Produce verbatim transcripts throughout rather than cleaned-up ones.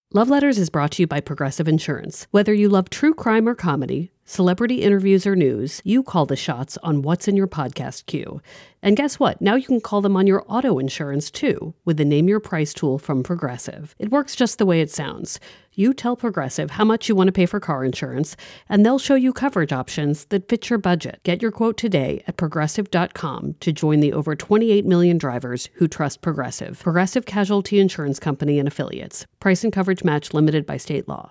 Love Letters is brought to you by Progressive Insurance. Whether you love true crime or comedy, celebrity interviews or news, you call the shots on what's in your podcast queue. And guess what? Now you can call them on your auto insurance too with the Name Your Price tool from Progressive. It works just the way it sounds. You tell Progressive how much you want to pay for car insurance, and they'll show you coverage options that fit your budget. Get your quote today at progressive dot com to join the over twenty-eight million drivers who trust Progressive. Progressive Casualty Insurance Company and Affiliates. Price and coverage match limited by state law.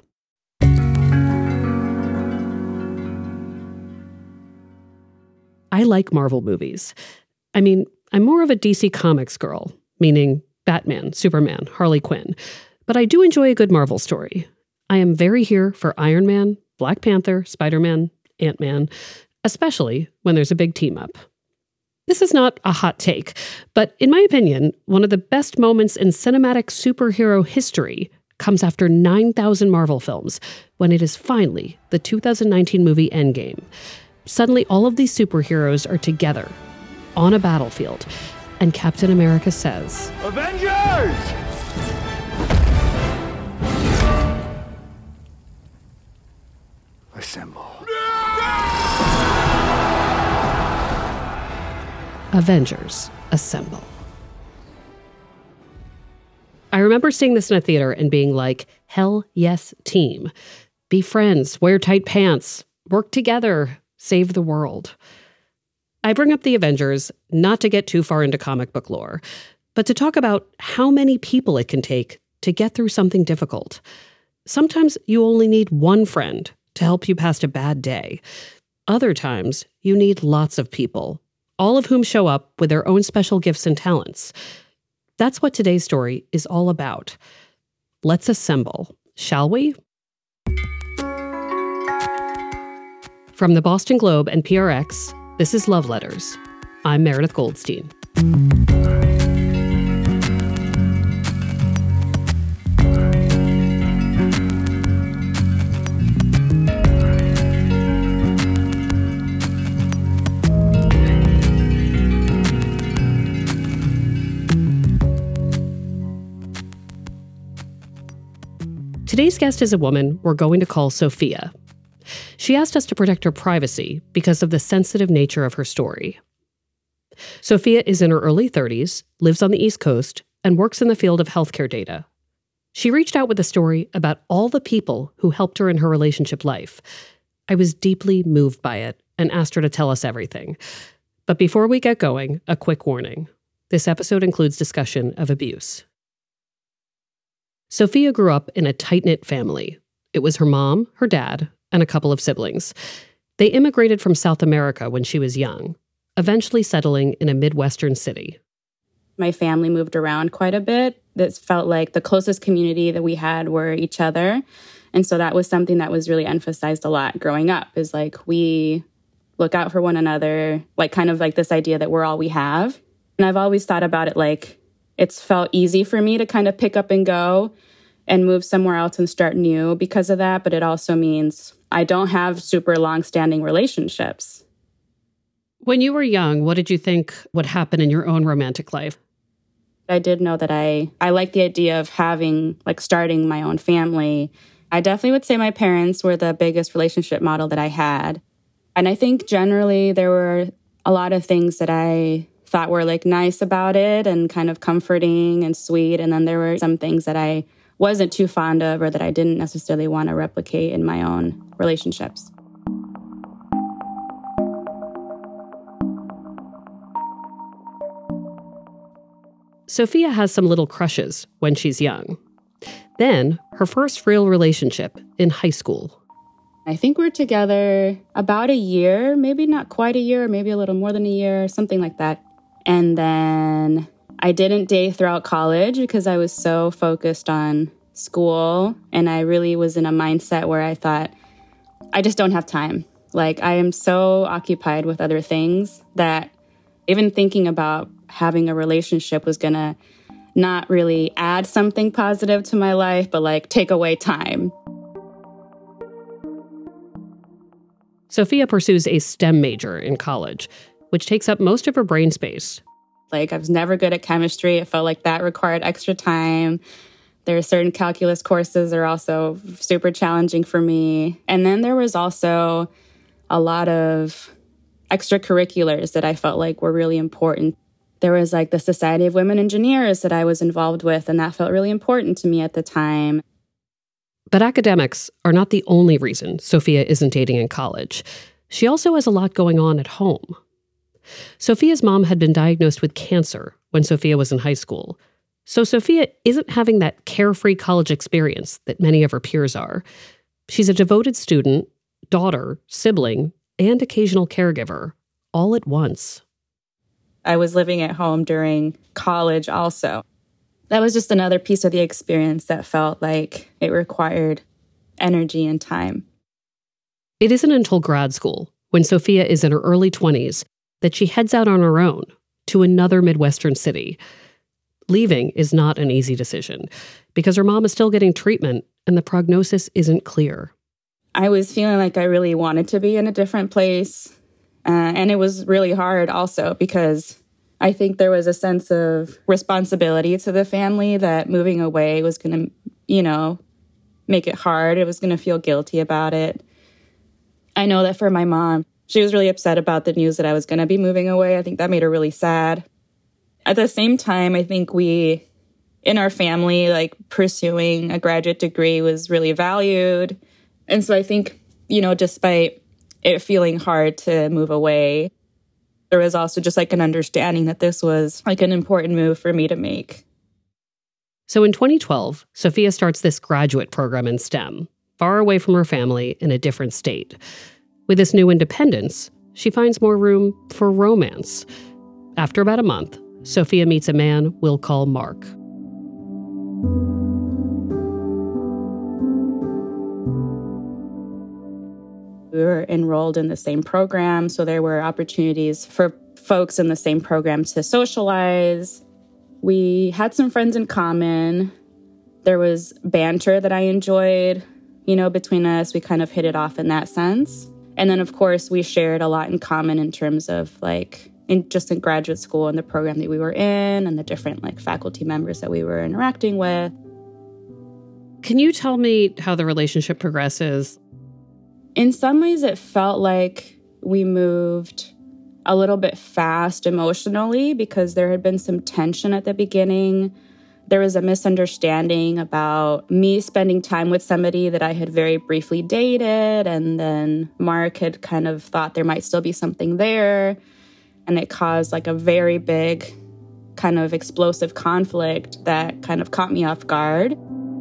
I like Marvel movies. I mean, I'm more of a D C Comics girl, meaning Batman, Superman, Harley Quinn. But I do enjoy a good Marvel story. I am very here for Iron Man, Black Panther, Spider-Man, Ant-Man, especially when there's a big team up. This is not a hot take, but in my opinion, one of the best moments in cinematic superhero history comes after nine thousand Marvel films, when it is finally the two thousand nineteen movie Endgame. Suddenly, all of these superheroes are together on a battlefield, and Captain America says, "Avengers! Assemble." Avengers, assemble. I remember seeing this in a theater and being like, hell yes, team. Be friends, wear tight pants, work together, save the world. I bring up the Avengers not to get too far into comic book lore, but to talk about how many people it can take to get through something difficult. Sometimes you only need one friend to help you past a bad day. Other times, you need lots of people, all of whom show up with their own special gifts and talents. That's what today's story is all about. Let's assemble, shall we? From the Boston Globe and P R X, this is Love Letters. I'm Meredith Goldstein. Today's guest is a woman we're going to call Sophia. She asked us to protect her privacy because of the sensitive nature of her story. Sophia is in her early thirties, lives on the East Coast, and works in the field of healthcare data. She reached out with a story about all the people who helped her in her relationship life. I was deeply moved by it and asked her to tell us everything. But before we get going, a quick warning. This episode includes discussion of abuse. Sophia grew up in a tight-knit family. It was her mom, her dad, and a couple of siblings. They immigrated from South America when she was young, eventually settling in a Midwestern city. My family moved around quite a bit. This felt like the closest community that we had were each other. And so that was something that was really emphasized a lot growing up, is like we look out for one another, like kind of like this idea that we're all we have. And I've always thought about it like it's felt easy for me to kind of pick up and go and move somewhere else and start new because of that. But it also means I don't have super long-standing relationships. When you were young, what did you think would happen in your own romantic life? I did know that I, I liked the idea of having, like, starting my own family. I definitely would say my parents were the biggest relationship model that I had. And I think generally there were a lot of things that I thought were, like, nice about it and kind of comforting and sweet. And then there were some things that I wasn't too fond of or that I didn't necessarily want to replicate in my own relationships. Sophia has some little crushes when she's young. Then, her first real relationship in high school. I think we're together about a year, maybe not quite a year, maybe a little more than a year, something like that. And then I didn't date throughout college because I was so focused on school. And I really was in a mindset where I thought, I just don't have time. Like, I am so occupied with other things that even thinking about having a relationship was going to not really add something positive to my life, but like take away time. Sophia pursues a STEM major in college, which takes up most of her brain space. Like, I was never good at chemistry. It felt like that required extra time. There are certain calculus courses that are also super challenging for me. And then there was also a lot of extracurriculars that I felt like were really important. There was like the Society of Women Engineers that I was involved with, and that felt really important to me at the time. But academics are not the only reason Sophia isn't dating in college. She also has a lot going on at home. Sophia's mom had been diagnosed with cancer when Sophia was in high school. So Sophia isn't having that carefree college experience that many of her peers are. She's a devoted student, daughter, sibling, and occasional caregiver, all at once. I was living at home during college also. That was just another piece of the experience that felt like it required energy and time. It isn't until grad school, when Sophia is in her early twenties, that she heads out on her own to another Midwestern city. Leaving is not an easy decision because her mom is still getting treatment and the prognosis isn't clear. I was feeling like I really wanted to be in a different place. Uh, and it was really hard also because I think there was a sense of responsibility to the family that moving away was going to, you know, make it hard. It was going to feel guilty about it. I know that for my mom, she was really upset about the news that I was going to be moving away. I think that made her really sad. At the same time, I think we, in our family, like pursuing a graduate degree was really valued. And so I think, you know, despite it feeling hard to move away, there was also just like an understanding that this was like an important move for me to make. So in twenty twelve, Sophia starts this graduate program in STEM, far away from her family in a different state. With this new independence, she finds more room for romance. After about a month, Sophia meets a man we'll call Mark. We were enrolled in the same program, so there were opportunities for folks in the same program to socialize. We had some friends in common. There was banter that I enjoyed, you know, between us. We kind of hit it off in that sense. And then, of course, we shared a lot in common in terms of, like, in just in graduate school and the program that we were in and the different, like, faculty members that we were interacting with. Can you tell me how the relationship progresses? In some ways, it felt like we moved a little bit fast emotionally because there had been some tension at the beginning. There was a misunderstanding about me spending time with somebody that I had very briefly dated, and then Mark had kind of thought there might still be something there, and it caused like a very big kind of explosive conflict that kind of caught me off guard.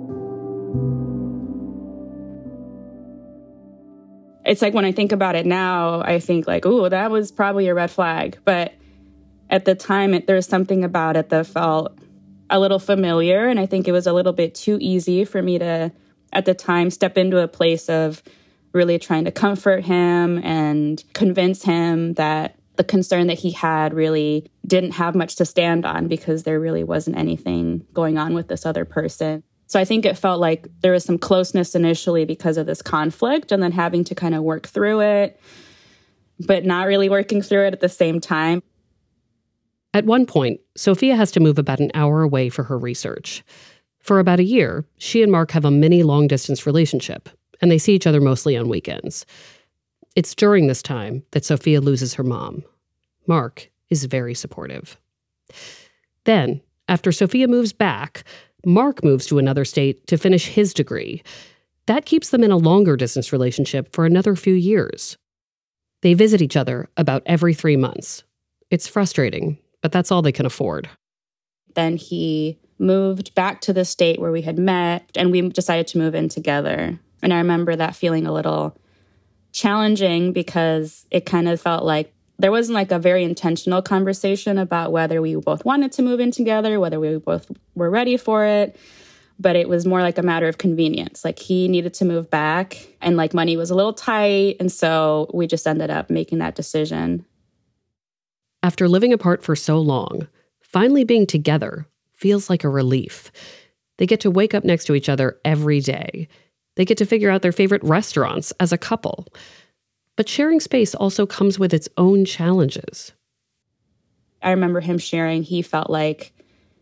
It's like when I think about it now, I think like, ooh, that was probably a red flag. But at the time, it, there was something about it that felt a little familiar. And I think it was a little bit too easy for me to, at the time, step into a place of really trying to comfort him and convince him that the concern that he had really didn't have much to stand on because there really wasn't anything going on with this other person. So I think it felt like there was some closeness initially because of this conflict and then having to kind of work through it, but not really working through it at the same time. At one point, Sophia has to move about an hour away for her research. For about a year, she and Mark have a mini long-distance relationship, and they see each other mostly on weekends. It's during this time that Sophia loses her mom. Mark is very supportive. Then, after Sophia moves back, Mark moves to another state to finish his degree. That keeps them in a longer distance relationship for another few years. They visit each other about every three months. It's frustrating, but that's all they can afford. Then he moved back to the state where we had met, and we decided to move in together. And I remember that feeling a little challenging because it kind of felt like there wasn't like a very intentional conversation about whether we both wanted to move in together, whether we both were ready for it. But it was more like a matter of convenience. Like he needed to move back and like money was a little tight. And so we just ended up making that decision. After living apart for so long, finally being together feels like a relief. They get to wake up next to each other every day. They get to figure out their favorite restaurants as a couple. But sharing space also comes with its own challenges. I remember him sharing he felt like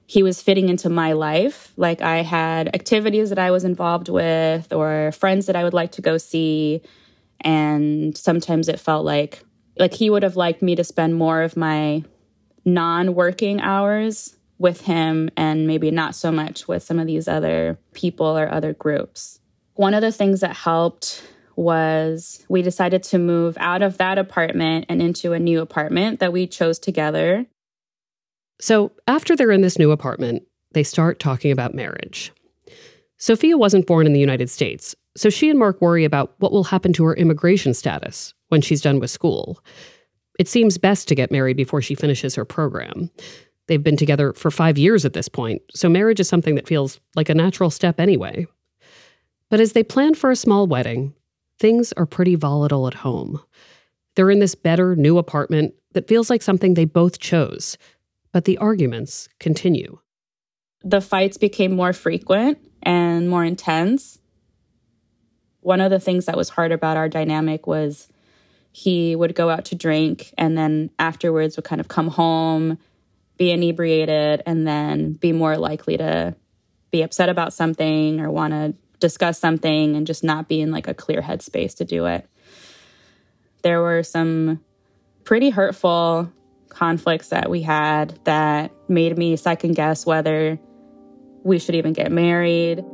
he was fitting into my life. Like I had activities that I was involved with or friends that I would like to go see. And sometimes it felt like, like he would have liked me to spend more of my non-working hours with him and maybe not so much with some of these other people or other groups. One of the things that helped was we decided to move out of that apartment and into a new apartment that we chose together. So after they're in this new apartment, they start talking about marriage. Sophia wasn't born in the United States, so she and Mark worry about what will happen to her immigration status when she's done with school. It seems best to get married before she finishes her program. They've been together for five years at this point, so marriage is something that feels like a natural step anyway. But as they plan for a small wedding, things are pretty volatile at home. They're in this better, new apartment that feels like something they both chose, but the arguments continue. The fights became more frequent and more intense. One of the things that was hard about our dynamic was he would go out to drink and then afterwards would kind of come home, be inebriated, and then be more likely to be upset about something or want to discuss something and just not be in like a clear headspace to do it. There were some pretty hurtful conflicts that we had that made me second guess whether we should even get married.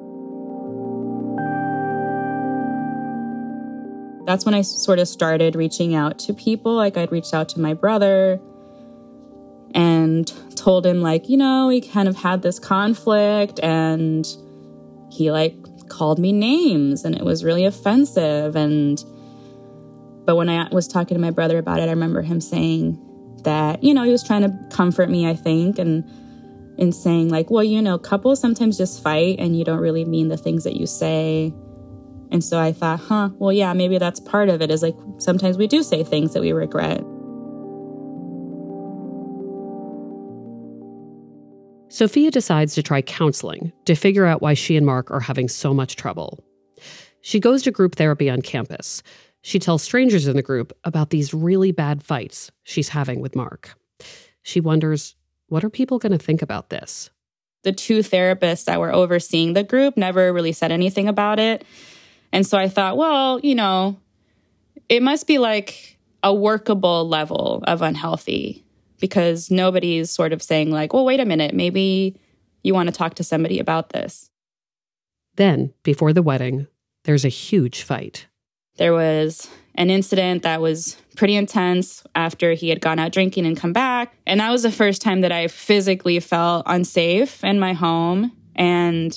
That's when I sort of started reaching out to people. Like I'd reached out to my brother and told him like, you know, we kind of had this conflict and he like called me names and it was really offensive. And, but when I was talking to my brother about it, I remember him saying that, you know, he was trying to comfort me, I think, and in saying like, well, you know, couples sometimes just fight and you don't really mean the things that you say. And so I thought, huh, well, yeah, maybe that's part of it is like sometimes we do say things that we regret. Sophia decides to try counseling to figure out why she and Mark are having so much trouble. She goes to group therapy on campus. She tells strangers in the group about these really bad fights she's having with Mark. She wonders, what are people going to think about this? The two therapists that were overseeing the group never really said anything about it. And so I thought, well, you know, it must be like a workable level of unhealthy because nobody's sort of saying like, well, wait a minute, maybe you want to talk to somebody about this. Then, before the wedding, there's a huge fight. There was an incident that was pretty intense after he had gone out drinking and come back. And that was the first time that I physically felt unsafe in my home. And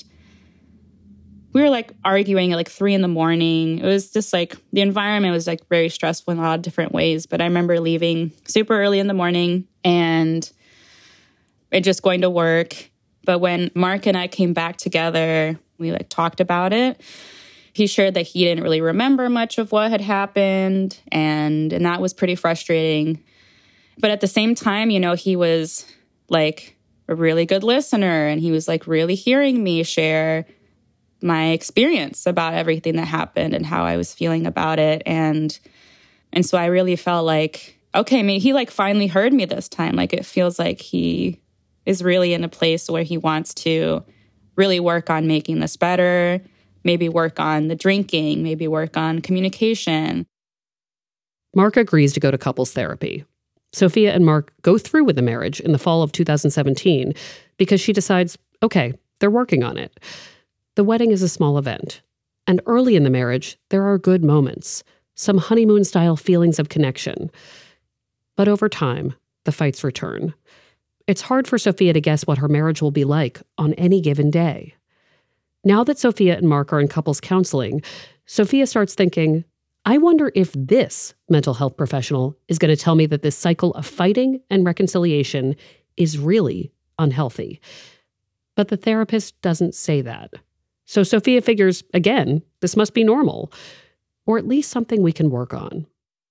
we were like arguing at like three in the morning. It was just like the environment was like very stressful in a lot of different ways. But I remember leaving super early in the morning and it just going to work. But when Mark and I came back together, we like talked about it. He shared that he didn't really remember much of what had happened. And, and that was pretty frustrating. But at the same time, you know, he was like a really good listener and he was like really hearing me share my experience about everything that happened and how I was feeling about it. And and so I really felt like, okay, maybe he like finally heard me this time. Like it feels like he is really in a place where he wants to really work on making this better, maybe work on the drinking, maybe work on communication. Mark agrees to go to couples therapy. Sophia and Mark go through with the marriage in the fall of two thousand seventeen because she decides, okay, they're working on it. The wedding is a small event, and early in the marriage, there are good moments, some honeymoon-style feelings of connection. But over time, the fights return. It's hard for Sophia to guess what her marriage will be like on any given day. Now that Sophia and Mark are in couples counseling, Sophia starts thinking, I wonder if this mental health professional is going to tell me that this cycle of fighting and reconciliation is really unhealthy. But the therapist doesn't say that. So Sophia figures, again, this must be normal, or at least something we can work on.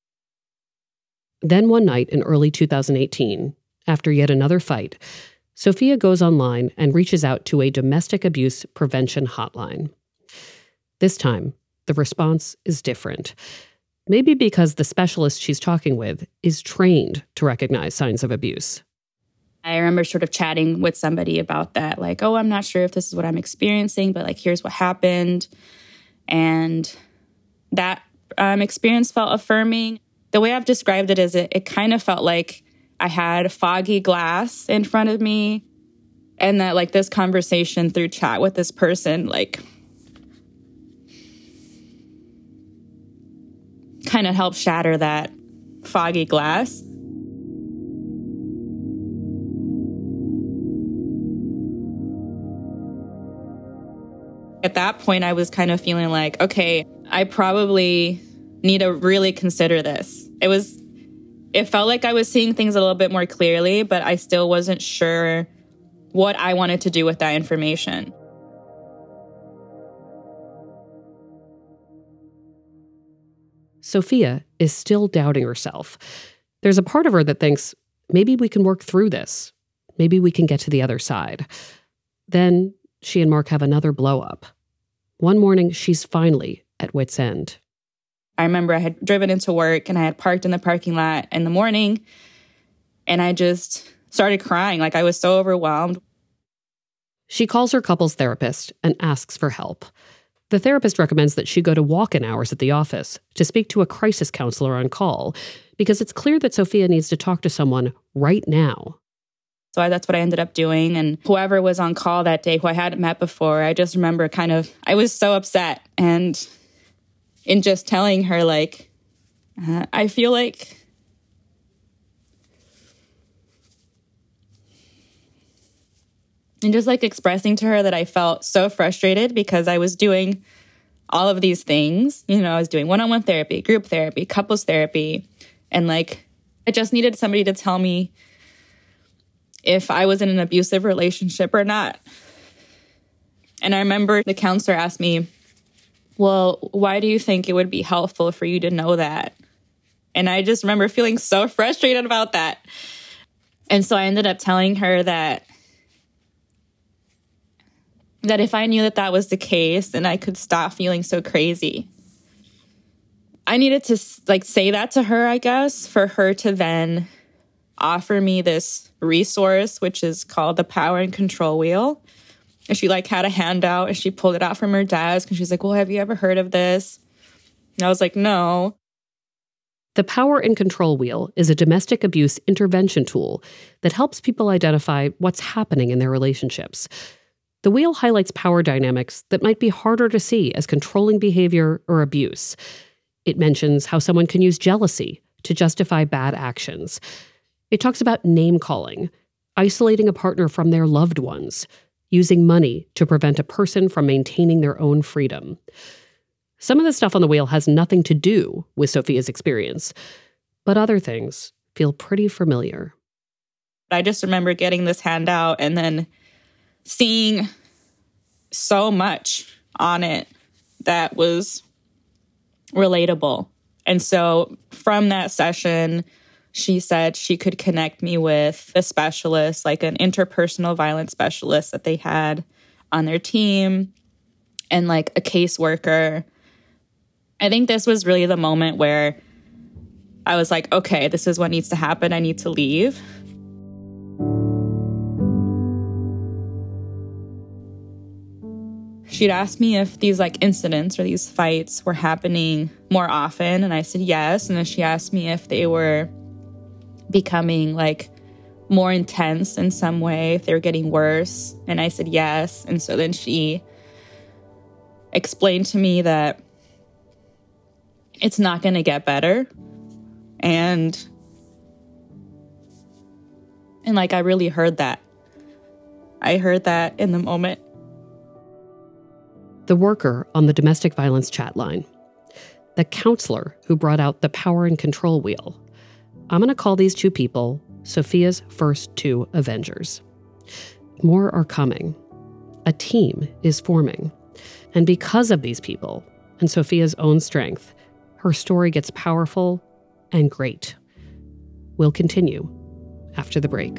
Then one night in early two thousand eighteen, after yet another fight, Sophia goes online and reaches out to a domestic abuse prevention hotline. This time, the response is different. Maybe because the specialist she's talking with is trained to recognize signs of abuse. I remember sort of chatting with somebody about that, like, oh, I'm not sure if this is what I'm experiencing, but like, here's what happened. And that um, experience felt affirming. The way I've described it is it, it kind of felt like I had foggy glass in front of me, and that like this conversation through chat with this person, like, kind of helped shatter that foggy glass. At that point, I was kind of feeling like, okay, I probably need to really consider this. It was, it felt like I was seeing things a little bit more clearly, but I still wasn't sure what I wanted to do with that information. Sophia is still doubting herself. There's a part of her that thinks, maybe we can work through this. Maybe we can get to the other side. Then she and Mark have another blow-up. One morning, she's finally at wit's end. I remember I had driven into work and I had parked in the parking lot in the morning, and I just started crying. Like, I was so overwhelmed. She calls her couples therapist and asks for help. The therapist recommends that she go to walk-in hours at the office to speak to a crisis counselor on call, because it's clear that Sophia needs to talk to someone right now. So I, that's what I ended up doing. And whoever was on call that day, who I hadn't met before, I just remember kind of, I was so upset. And in just telling her, like, uh, I feel like and just like expressing to her that I felt so frustrated because I was doing all of these things. You know, I was doing one-on-one therapy, group therapy, couples therapy. And like, I just needed somebody to tell me if I was in an abusive relationship or not. And I remember the counselor asked me, well, why do you think it would be helpful for you to know that? And I just remember feeling so frustrated about that. And so I ended up telling her that that if I knew that that was the case, then I could stop feeling so crazy. I needed to like say that to her, I guess, for her to then offer me this resource, which is called the Power and Control Wheel. And she like had a handout and she pulled it out from her desk and she's like, well, have you ever heard of this? And I was like, no. The Power and Control Wheel is a domestic abuse intervention tool that helps people identify what's happening in their relationships. The wheel highlights power dynamics that might be harder to see as controlling behavior or abuse. It mentions how someone can use jealousy to justify bad actions. It talks about name-calling, isolating a partner from their loved ones, using money to prevent a person from maintaining their own freedom. Some of the stuff on the wheel has nothing to do with Sophia's experience, but other things feel pretty familiar. I just remember getting this handout and then seeing so much on it that was relatable. And so from that session, she said she could connect me with a specialist, like an interpersonal violence specialist that they had on their team, and like a caseworker. I think this was really the moment where I was like, okay, this is what needs to happen. I need to leave. She'd asked me if these like incidents or these fights were happening more often. And I said yes. And then she asked me if they were becoming like more intense in some way, if they were getting worse. And I said yes. And so then she explained to me that it's not going to get better. And, and like, I really heard that. I heard that in the moment. The worker on the domestic violence chat line. The counselor who brought out the Power and Control Wheel. I'm going to call these two people Sophia's first two Avengers. More are coming. A team is forming. And because of these people and Sophia's own strength, her story gets powerful and great. We'll continue after the break.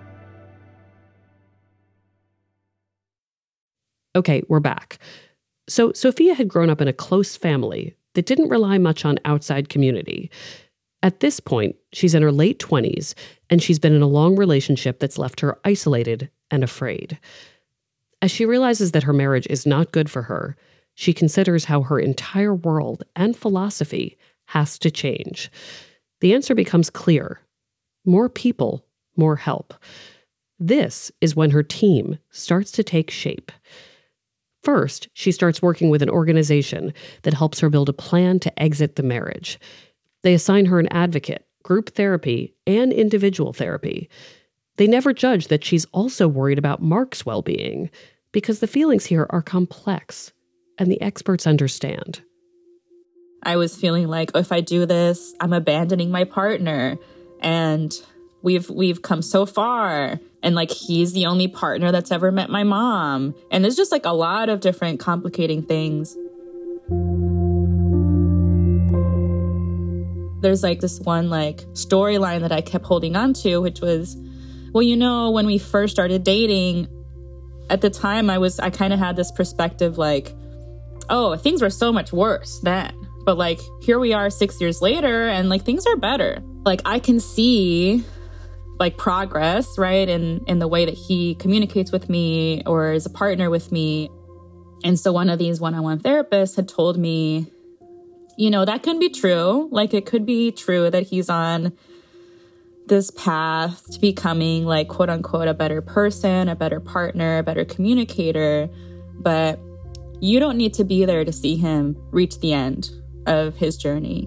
Okay, we're back. So Sophia had grown up in a close family that didn't rely much on outside community. At this point, she's in her late twenties, and she's been in a long relationship that's left her isolated and afraid. As she realizes that her marriage is not good for her, she considers how her entire world and philosophy has to change. The answer becomes clear. More people, more help. This is when her team starts to take shape. First, she starts working with an organization that helps her build a plan to exit the marriage. They assign her an advocate, group therapy, and individual therapy. They never judge that she's also worried about Mark's well-being, because the feelings here are complex, and the experts understand. I was feeling like, oh, if I do this, I'm abandoning my partner, and we've we've come so far, and like he's the only partner that's ever met my mom, and there's just like a lot of different complicating things. There's like this one like storyline that I kept holding on to, which was, well, you know, when we first started dating, at the time I was, I kind of had this perspective like, oh, things were so much worse then. But like, here we are six years later and like things are better. Like I can see like progress, right? In, in the way that he communicates with me or is a partner with me. And so one of these one-on-one therapists had told me, you know, that can be true. Like it could be true that he's on this path to becoming like, quote unquote, a better person, a better partner, a better communicator. But you don't need to be there to see him reach the end of his journey.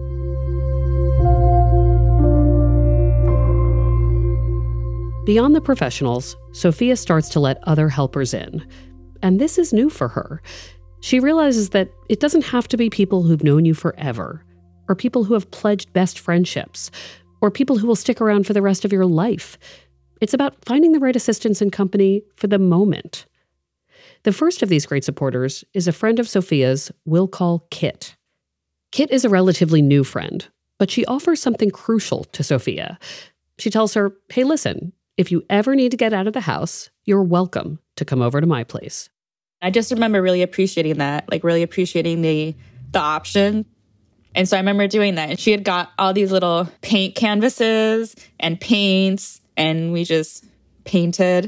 Beyond the professionals, Sophia starts to let other helpers in. And this is new for her. She realizes that it doesn't have to be people who've known you forever, or people who have pledged best friendships, or people who will stick around for the rest of your life. It's about finding the right assistance and company for the moment. The first of these great supporters is a friend of Sophia's we'll call Kit. Kit is a relatively new friend, but she offers something crucial to Sophia. She tells her, hey, listen, if you ever need to get out of the house, you're welcome to come over to my place. I just remember really appreciating that, like really appreciating the the option. And so I remember doing that. And she had got all these little paint canvases and paints, and we just painted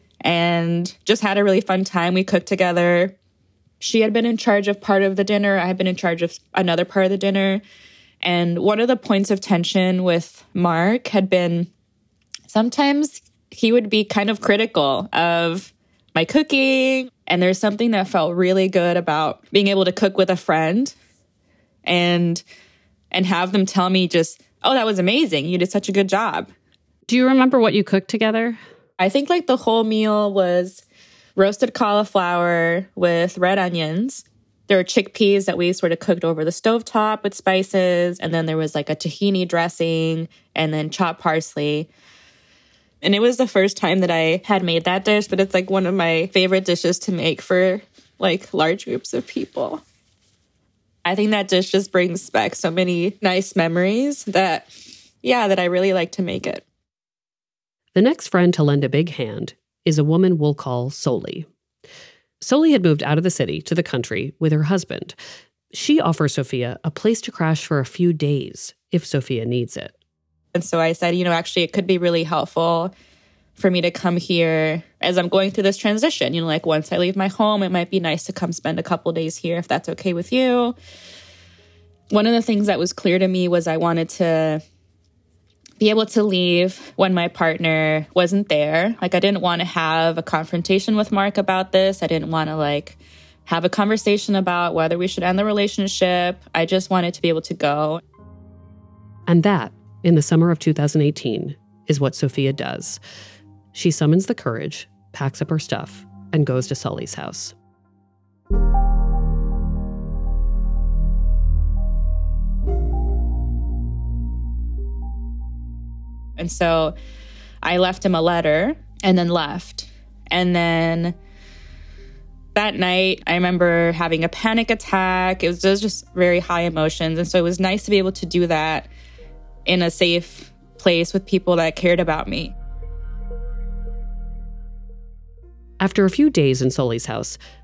and just had a really fun time. We cooked together. She had been in charge of part of the dinner. I had been in charge of another part of the dinner. And one of the points of tension with Mark had been sometimes he would be kind of critical of my cooking. And there's something that felt really good about being able to cook with a friend and and have them tell me just, oh, that was amazing. You did such a good job. Do you remember what you cooked together? I think like the whole meal was roasted cauliflower with red onions. There were chickpeas that we sort of cooked over the stovetop with spices. And then there was like a tahini dressing and then chopped parsley. And it was the first time that I had made that dish, but it's like one of my favorite dishes to make for like large groups of people. I think that dish just brings back so many nice memories that, yeah, that I really like to make it. The next friend to lend a big hand is a woman we'll call Soli. Soli had moved out of the city to the country with her husband. She offers Sophia a place to crash for a few days if Sophia needs it. And so I said, you know, actually, it could be really helpful for me to come here as I'm going through this transition. You know, like once I leave my home, it might be nice to come spend a couple days here if that's okay with you. One of the things that was clear to me was I wanted to be able to leave when my partner wasn't there. Like I didn't want to have a confrontation with Mark about this. I didn't want to like have a conversation about whether we should end the relationship. I just wanted to be able to go. And that, in the summer of two thousand eighteen, is what Sophia does. She summons the courage, packs up her stuff, and goes to Soli's house. And so I left him a letter and then left. And then that night, I remember having a panic attack. It was, it was just very high emotions. And so it was nice to be able to do that in a safe place with people that cared about me. After a few days in Soli's house,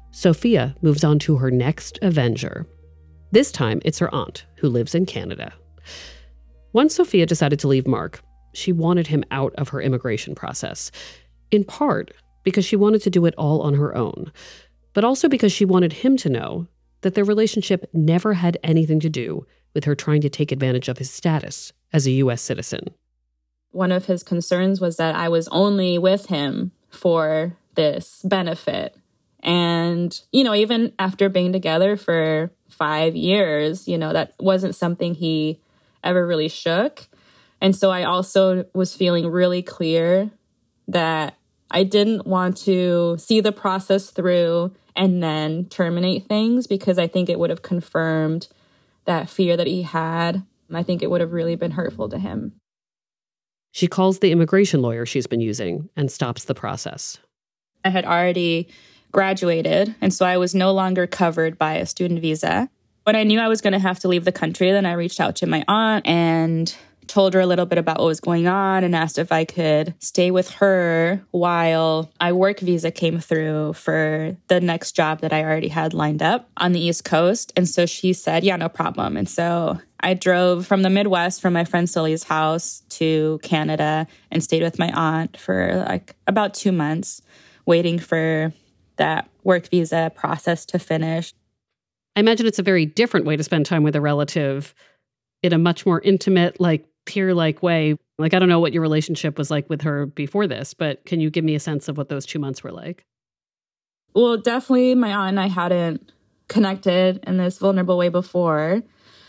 Sophia moves on to her next avenger. This time, it's her aunt, who lives in Canada. Once Sophia decided to leave Mark, she wanted him out of her immigration process, in part because she wanted to do it all on her own, but also because she wanted him to know that their relationship never had anything to do with her trying to take advantage of his status as a U S citizen. One of his concerns was that I was only with him for this benefit. And, you know, even after being together for five years, you know, that wasn't something he ever really shook. And so I also was feeling really clear that I didn't want to see the process through and then terminate things, because I think it would have confirmed that fear that he had. I think it would have really been hurtful to him. She calls the immigration lawyer she's been using and stops the process. I had already graduated, and so I was no longer covered by a student visa. When I knew I was going to have to leave the country, then I reached out to my aunt and told her a little bit about what was going on and asked if I could stay with her while my work visa came through for the next job that I already had lined up on the East Coast. And so she said, yeah, no problem. And so I drove from the Midwest, from my friend Sully's house to Canada, and stayed with my aunt for like about two months, waiting for that work visa process to finish. I imagine it's a very different way to spend time with a relative, in a much more intimate, like peer-like way. Like, I don't know what your relationship was like with her before this, but can you give me a sense of what those two months were like? Well, definitely my aunt and I hadn't connected in this vulnerable way before,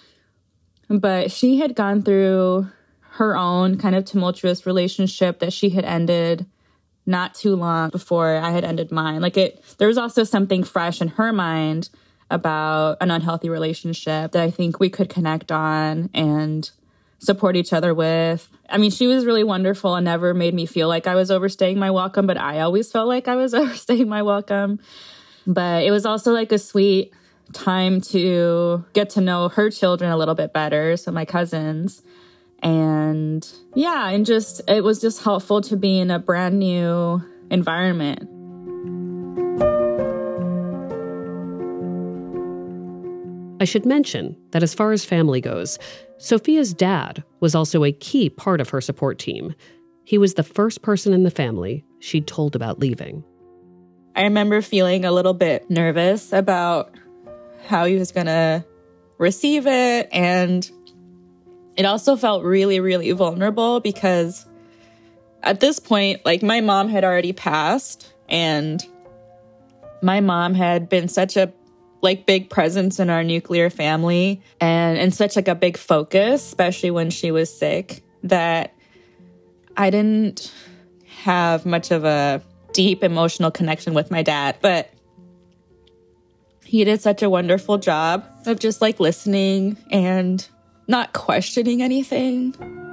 but she had gone through her own kind of tumultuous relationship that she had ended not too long before I had ended mine. Like it, there was also something fresh in her mind about an unhealthy relationship that I think we could connect on and support each other with. I mean, she was really wonderful and never made me feel like I was overstaying my welcome, but I always felt like I was overstaying my welcome. But it was also like a sweet time to get to know her children a little bit better, so my cousins. And yeah, and just, it was just helpful to be in a brand new environment. I should mention that as far as family goes, Sophia's dad was also a key part of her support team. He was the first person in the family she'd told about leaving. I remember feeling a little bit nervous about how he was going to receive it. And it also felt really, really vulnerable because at this point, like my mom had already passed, and my mom had been such a like big presence in our nuclear family and, and such like a big focus, especially when she was sick, that I didn't have much of a deep emotional connection with my dad. But he did such a wonderful job of just like listening and not questioning anything.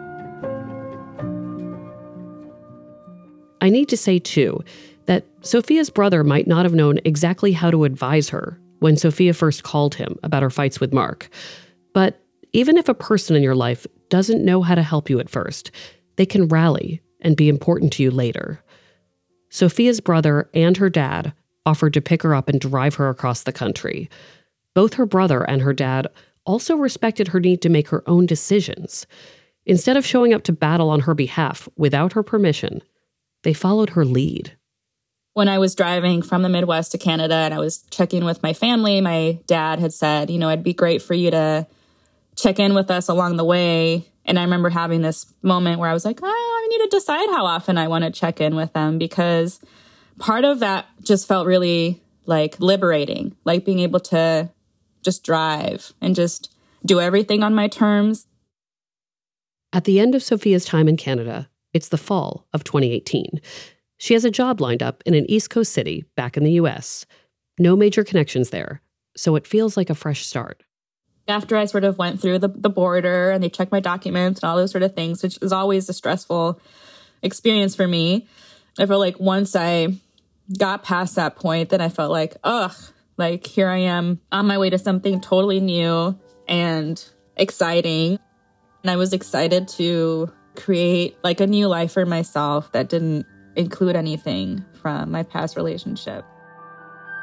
I need to say, too, that Sophia's brother might not have known exactly how to advise her when Sophia first called him about her fights with Mark. But even if a person in your life doesn't know how to help you at first, they can rally and be important to you later. Sophia's brother and her dad offered to pick her up and drive her across the country. Both her brother and her dad also respected her need to make her own decisions. Instead of showing up to battle on her behalf without her permission, they followed her lead. When I was driving from the Midwest to Canada and I was checking with my family, my dad had said, you know, it'd be great for you to check in with us along the way. And I remember having this moment where I was like, oh, I need to decide how often I want to check in with them, because part of that just felt really like liberating, like being able to just drive and just do everything on my terms. At the end of Sophia's time in Canada, it's the fall of twenty eighteen. She has a job lined up in an East Coast city back in the U S. No major connections there, so it feels like a fresh start. After I sort of went through the, the border and they checked my documents and all those sort of things, which is always a stressful experience for me, I felt like once I got past that point, then I felt like, ugh, like here I am on my way to something totally new and exciting. And I was excited to create like a new life for myself that didn't include anything from my past relationship.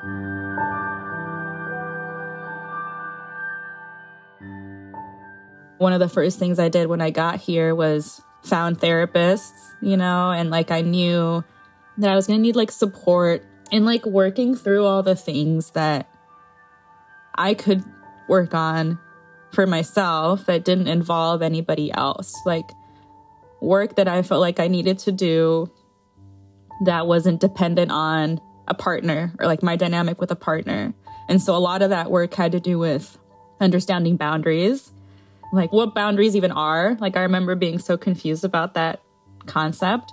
One of the first things I did when I got here was found therapists, you know, and like I knew that I was going to need like support in like working through all the things that I could work on for myself that didn't involve anybody else. Like work that I felt like I needed to do that wasn't dependent on a partner or like my dynamic with a partner. And so a lot of that work had to do with understanding boundaries, like what boundaries even are. Like I remember being so confused about that concept.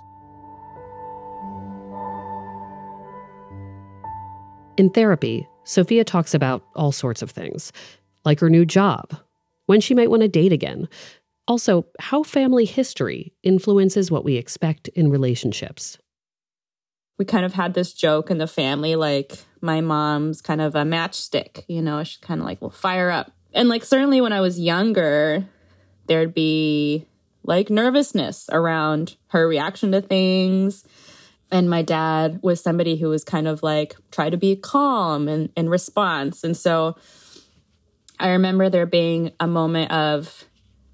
In therapy, Sophia talks about all sorts of things, like her new job, when she might want to date again, also how family history influences what we expect in relationships. We kind of had this joke in the family, like my mom's kind of a matchstick, you know, she's kind of like, well, fire up. And like certainly when I was younger, there'd be like nervousness around her reaction to things. And my dad was somebody who was kind of like, try to be calm in, in response. And so I remember there being a moment of,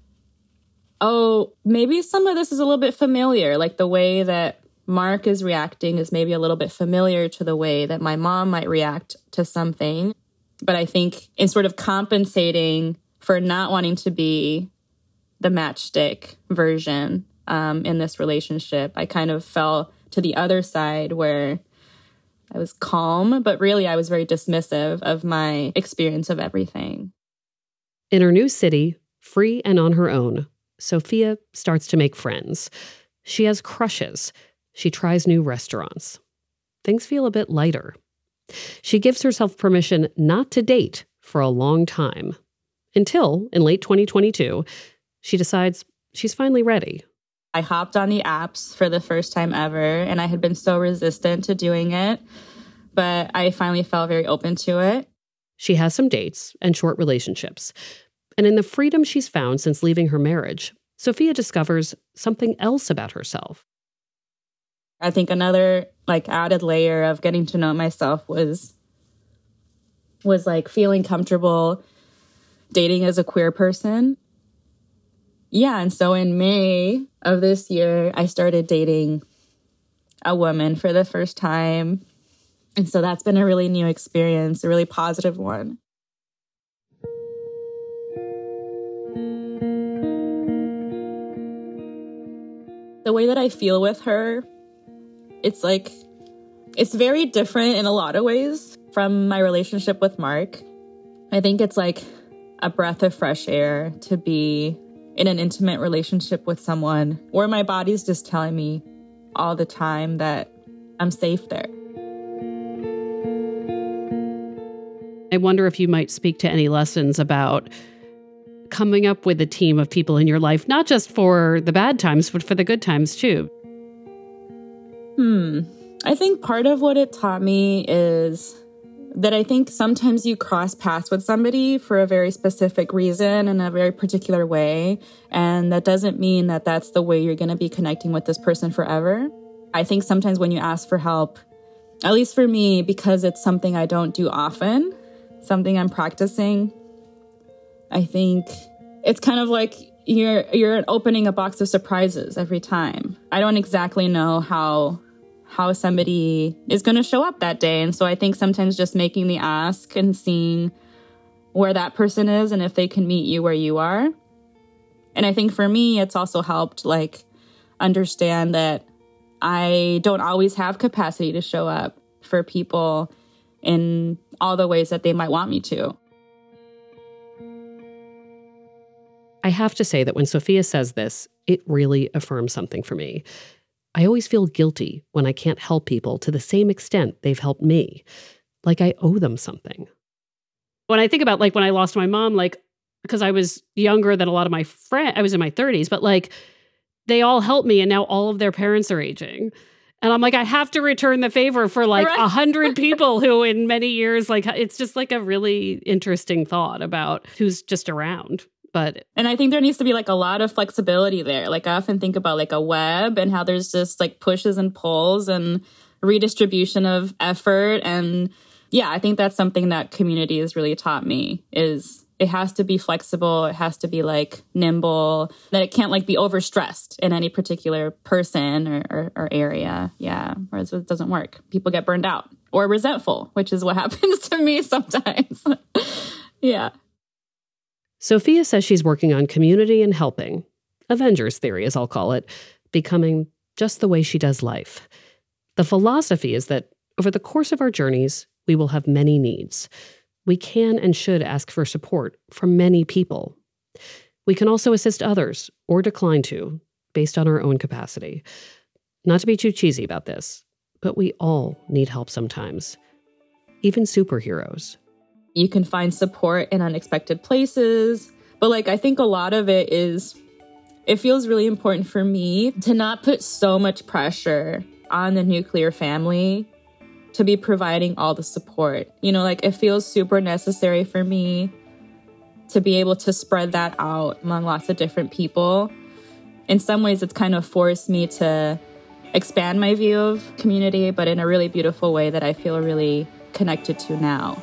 oh, maybe some of this is a little bit familiar. Like the way that Mark is reacting is maybe a little bit familiar to the way that my mom might react to something. But I think in sort of compensating for not wanting to be the matchstick version um, in this relationship, I kind of fell to the other side where I was calm, but really I was very dismissive of my experience of everything. In her new city, free and on her own, Sophia starts to make friends. She has crushes. She tries new restaurants. Things feel a bit lighter. She gives herself permission not to date for a long time, until, in late twenty twenty-two, she decides she's finally ready. I hopped on the apps for the first time ever, and I had been so resistant to doing it, but I finally felt very open to it. She has some dates and short relationships, and in the freedom she's found since leaving her marriage, Sophia discovers something else about herself. I think another like added layer of getting to know myself was was like feeling comfortable dating as a queer person. Yeah, and so in May of this year, I started dating a woman for the first time. And so that's been a really new experience, a really positive one. The way that I feel with her, it's like, it's very different in a lot of ways from my relationship with Mark. I think it's like a breath of fresh air to be in an intimate relationship with someone where my body's just telling me all the time that I'm safe there. I wonder if you might speak to any lessons about coming up with a team of people in your life, not just for the bad times, but for the good times too. Hmm. I think part of what it taught me is that I think sometimes you cross paths with somebody for a very specific reason in a very particular way. And that doesn't mean that that's the way you're going to be connecting with this person forever. I think sometimes when you ask for help, at least for me, because it's something I don't do often, something I'm practicing, I think it's kind of like you're you're opening a box of surprises every time. I don't exactly know how how somebody is going to show up that day. And so I think sometimes just making the ask and seeing where that person is and if they can meet you where you are. And I think for me, it's also helped like understand that I don't always have capacity to show up for people in all the ways that they might want me to. I have to say that when Sophia says this, it really affirms something for me. I always feel guilty when I can't help people to the same extent they've helped me, like I owe them something. When I think about like when I lost my mom, like because I was younger than a lot of my friends, I was in my thirties, but like they all helped me and now all of their parents are aging. And I'm like, I have to return the favor for like a right. hundred people who in many years, like it's just like a really interesting thought about who's just around. But and I think there needs to be like a lot of flexibility there. Like I often think about like a web and how there's just like pushes and pulls and redistribution of effort and yeah, I think that's something that community has really taught me is it has to be flexible. It has to be like nimble, that it can't like be overstressed in any particular person or, or, or area. Yeah. Whereas it doesn't work. People get burned out or resentful, which is what happens to me sometimes. Yeah. Sophia says she's working on community and helping, Avengers theory, as I'll call it, becoming just the way she does life. The philosophy is that over the course of our journeys, we will have many needs. We can and should ask for support from many people. We can also assist others or decline to, based on our own capacity. Not to be too cheesy about this, but we all need help sometimes. Even superheroes. You can find support in unexpected places, but like I think a lot of it is, it feels really important for me to not put so much pressure on the nuclear family to be providing all the support. You know, like it feels super necessary for me to be able to spread that out among lots of different people. In some ways, it's kind of forced me to expand my view of community, but in a really beautiful way that I feel really connected to now.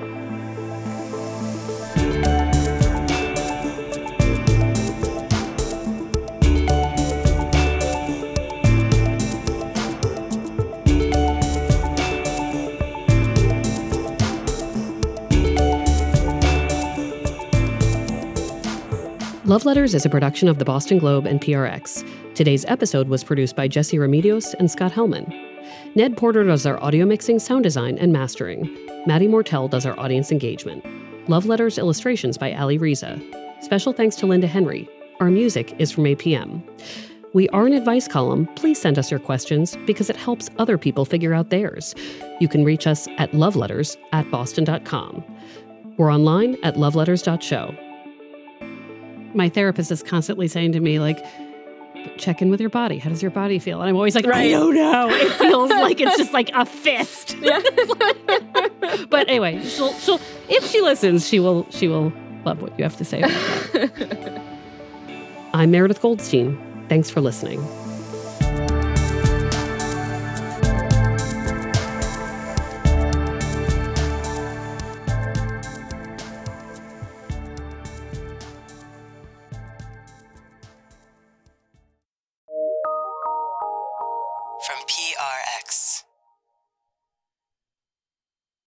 Love Letters is a production of the Boston Globe and P R X. Today's episode was produced by Jesse Remedios and Scott Hellman. Ned Porter does our audio mixing, sound design, and mastering. Maddie Mortel does our audience engagement. Love Letters illustrations by Ali Riza. Special thanks to Linda Henry. Our music is from A P M. We are an advice column. Please send us your questions because it helps other people figure out theirs. You can reach us at loveletters at boston dot com. We're online at loveletters dot show. My therapist is constantly saying to me, like, check in with your body. How does your body feel? And I'm always like, right. I don't know. It feels like it's just like a fist. Yeah. But anyway, she'll, she'll, if she listens, she will, she will love what you have to say about that. I'm Meredith Goldstein. Thanks for listening.